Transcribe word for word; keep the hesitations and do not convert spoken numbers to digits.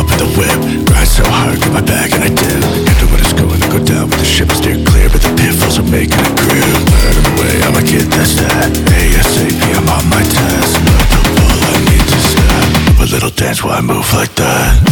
with the whip. Grind so hard, get my back and I dip. Into what is going to go down with the ship steer clear, but the pitfalls are making a grip. Out of the way, I'ma get that stat. ASAP, I'm on my task. But the ball, I need to stop. A little dance while I move like that.